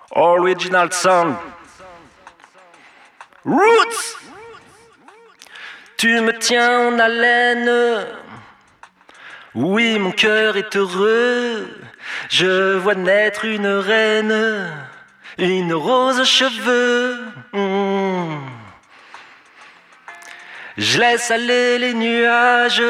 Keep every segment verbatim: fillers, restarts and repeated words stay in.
Original sound. Roots. Tu me tiens en haleine. Oui, mon cœur est heureux. Je vois naître une reine, une rose aux cheveux. Mmh. Je laisse aller les nuages.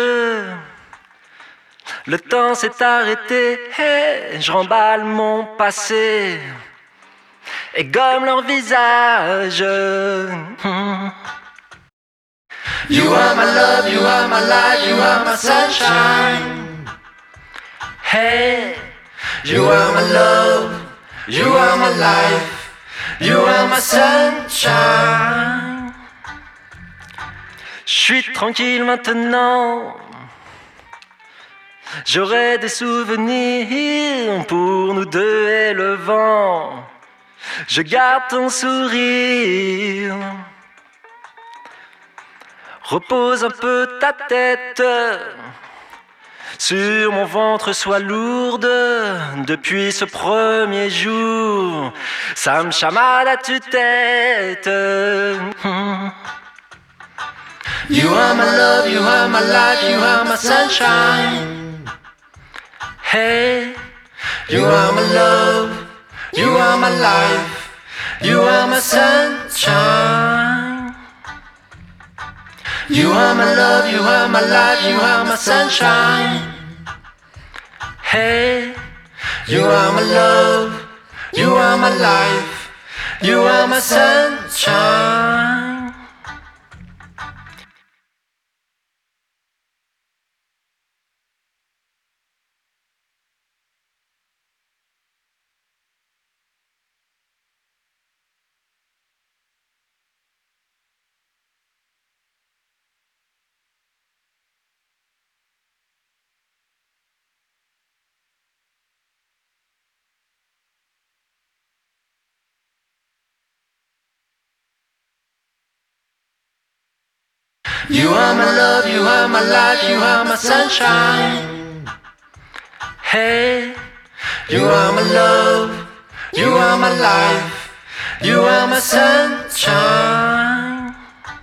Le temps s'est arrêté. Hey, je remballe mon passé et gomme leur visage. Mmh. You are my love, you are my light, you are my sunshine. Hey, you are my love, you are my life, you are my sunshine. Je suis tranquille maintenant. J'aurai des souvenirs pour nous deux et le vent. Je garde ton sourire. Repose un peu ta tête sur mon ventre, sois lourde. Depuis ce premier jour, ça me chamade à tue-tête. You are my love, you are my life, you are my sunshine. Hey, you are my love, you are my life, you are my sunshine. You are my love, you are my life, you are my sunshine. Hey, you are my love, you are my life, you are my sunshine. You are my love, you are my life, you are my sunshine. Hey, you are my love, you are my life, you are my sunshine.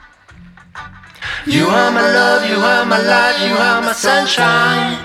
You are my love, you are my life, you are my sunshine.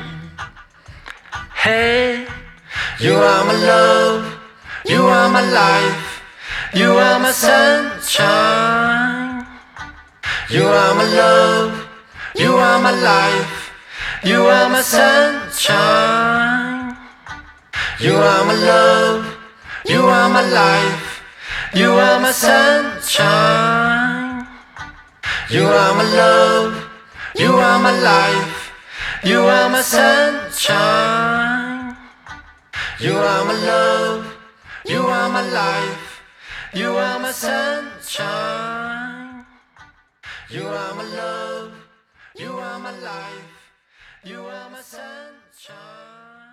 Hey, you are my love, you are my life, you are my sunshine. You are my love, you are my life, you are my sunshine. You are my love, you are my life, you are my sunshine. You are my love, you are my life, you are my sunshine. You are my love, you are my life, you are my sunshine. You are my love, you are my life, you are my sunshine.